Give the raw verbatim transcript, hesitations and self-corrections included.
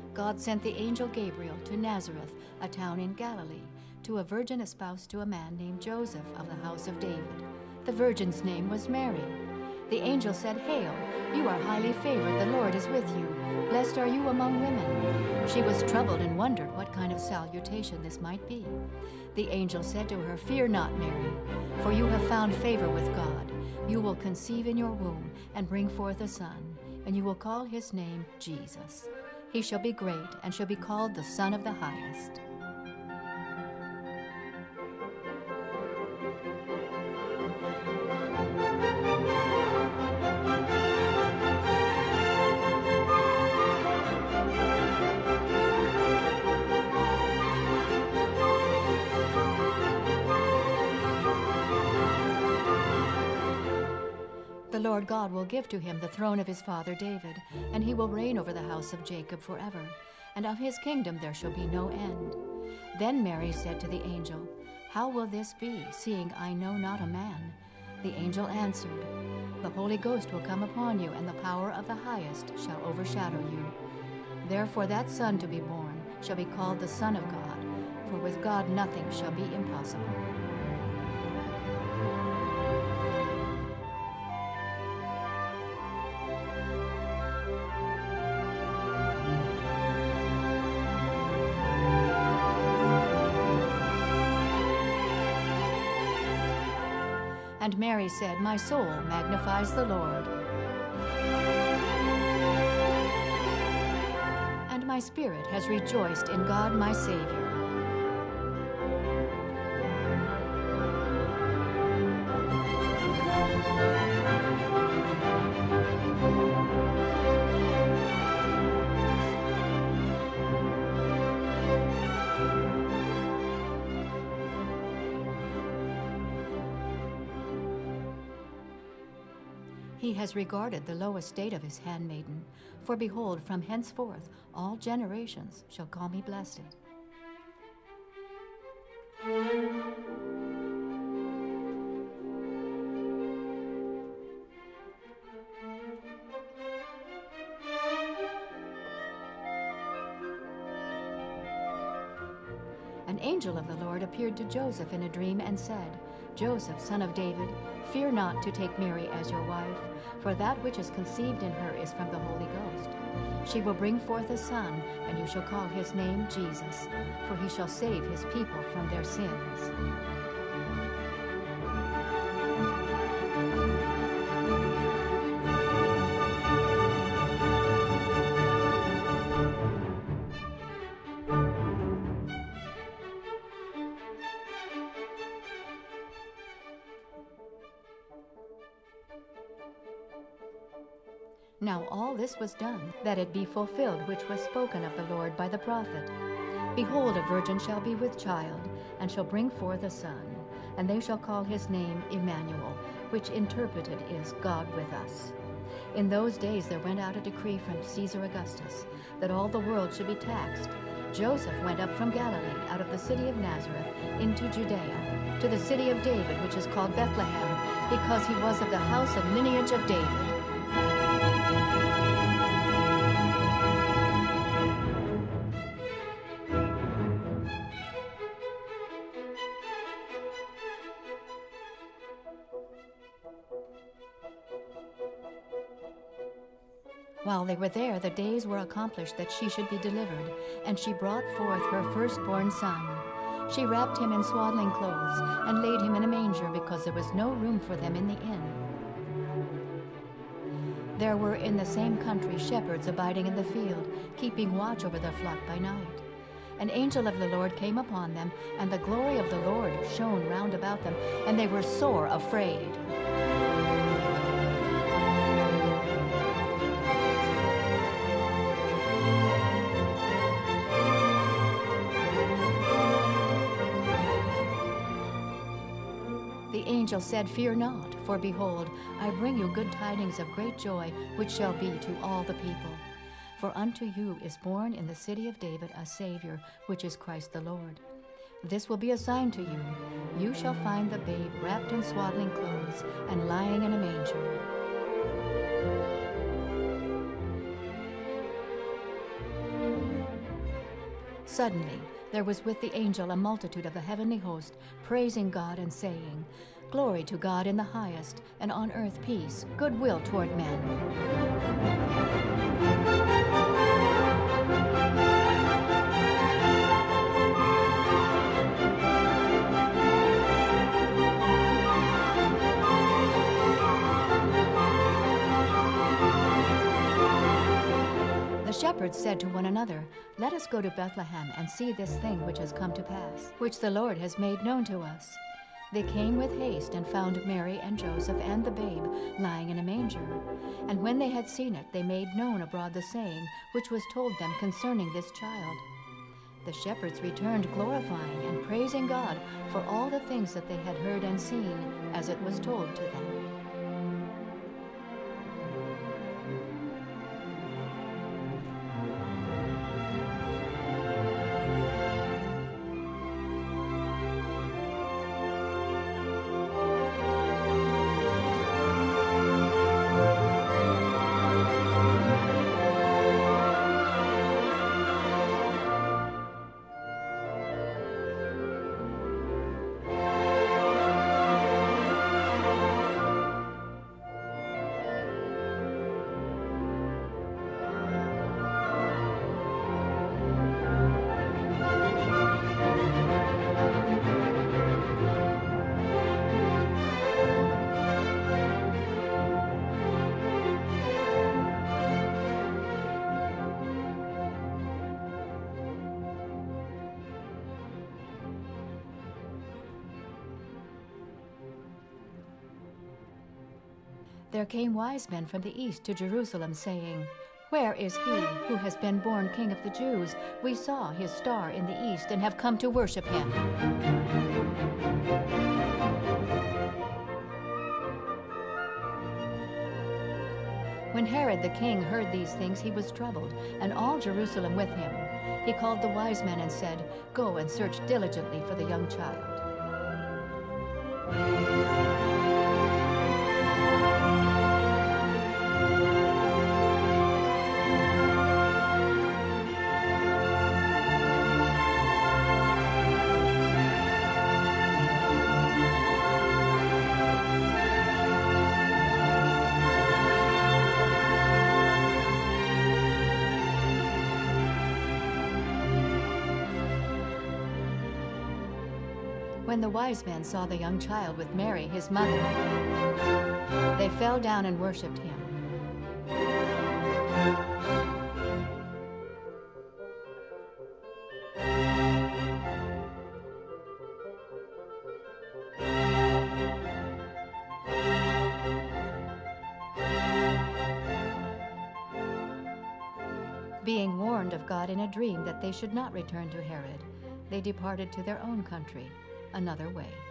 God sent the angel Gabriel to Nazareth, a town in Galilee, to a virgin espoused to a man named Joseph of the house of David. The virgin's name was Mary. The angel said, "Hail, you are highly favored, the Lord is with you. Blessed are you among women." She was troubled and wondered what kind of salutation this might be. The angel said to her, "Fear not, Mary, for you have found favor with God. You will conceive in your womb and bring forth a son, and you will call his name Jesus. He shall be great and shall be called the Son of the Highest. The Lord God will give to him the throne of his father David, and he will reign over the house of Jacob forever, and of his kingdom there shall be no end." Then Mary said to the angel, "How will this be, seeing I know not a man?" The angel answered, "The Holy Ghost will come upon you, and the power of the Highest shall overshadow you. Therefore that son to be born shall be called the Son of God, for with God nothing shall be impossible." And Mary said, "My soul magnifies the Lord, and my spirit has rejoiced in God my Savior." He has regarded the low estate of his handmaiden, for behold, from henceforth all generations shall call me blessed. An angel of the Lord appeared to Joseph in a dream and said, "Joseph, son of David, fear not to take Mary as your wife, for that which is conceived in her is from the Holy Ghost. She will bring forth a son, and you shall call his name Jesus, for he shall save his people from their sins." Now all this was done, that it be fulfilled which was spoken of the Lord by the prophet. "Behold, a virgin shall be with child, and shall bring forth a son, and they shall call his name Emmanuel," which interpreted is God with us. In those days there went out a decree from Caesar Augustus, that all the world should be taxed. Joseph went up from Galilee, out of the city of Nazareth, into Judea, to the city of David, which is called Bethlehem, because he was of the house and lineage of David. While they were there, the days were accomplished that she should be delivered, and she brought forth her firstborn son. She wrapped him in swaddling clothes and laid him in a manger, because there was no room for them in the inn. There were in the same country shepherds abiding in the field, keeping watch over their flock by night. An angel of the Lord came upon them, and the glory of the Lord shone round about them, and they were sore afraid. The angel said, "Fear not, for behold, I bring you good tidings of great joy, which shall be to all the people. For unto you is born in the city of David a Savior, which is Christ the Lord. This will be a sign to you. You shall find the babe wrapped in swaddling clothes and lying in a manger." Suddenly there was with the angel a multitude of the heavenly host, praising God and saying, "Glory to God in the highest, and on earth peace, goodwill toward men." The shepherds said to one another, "Let us go to Bethlehem and see this thing which has come to pass, which the Lord has made known to us." They came with haste and found Mary and Joseph and the babe lying in a manger. And when they had seen it, they made known abroad the saying which was told them concerning this child. The shepherds returned glorifying and praising God for all the things that they had heard and seen, as it was told to them. There came wise men from the east to Jerusalem, saying, "Where is he who has been born King of the Jews? We saw his star in the east and have come to worship him." When Herod the king heard these things, he was troubled, and all Jerusalem with him. He called the wise men and said, "Go and search diligently for the young child. When the wise men saw the young child with Mary, his mother, they fell down and worshipped him. Being warned of God in a dream that they should not return to Herod, they departed to their own country another way.